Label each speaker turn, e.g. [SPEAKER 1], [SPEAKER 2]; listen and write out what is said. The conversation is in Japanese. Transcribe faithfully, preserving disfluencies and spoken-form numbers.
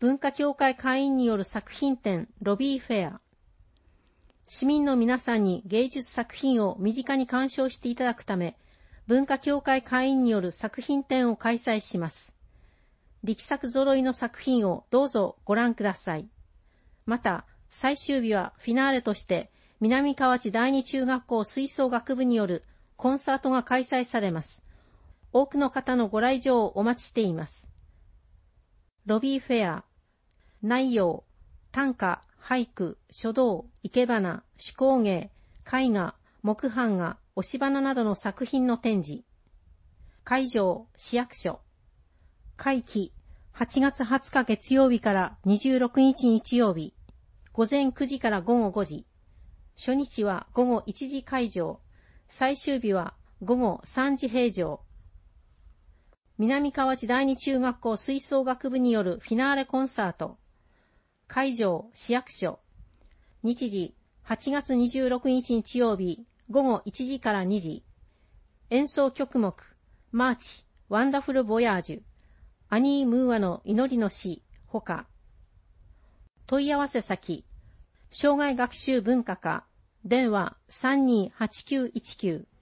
[SPEAKER 1] 文化協会会員による作品展ロビーフェア。市民の皆さんに芸術作品を身近に鑑賞していただくため、文化協会会員による作品展を開催します。力作揃いの作品をどうぞご覧ください。また、最終日はフィナーレとして、南河内第二中学校吹奏楽部によるコンサートが開催されます。多くの方のご来場をお待ちしています。ロビーフェア。内容、短歌、俳句、書道、生け花、手工芸、絵画、木版画、押し花などの作品の展示。会場、市役所。会期、はちがつはつか月曜日からにじゅうろくにち日曜日。午前くじから午後ごじ。初日は午後いちじ開場。最終日は午後さんじ閉場。南河内第二中学校吹奏楽部によるフィナーレコンサート。会場、市役所。日時、はちがつにじゅうろくにち日曜日、午後いちじからにじ。演奏曲目、マーチ、ワンダフルボヤージュ、アニー・ムーアの祈りの詩、ほか。問い合わせ先、障害学習文化課、電話 さんにーはちきゅういちきゅう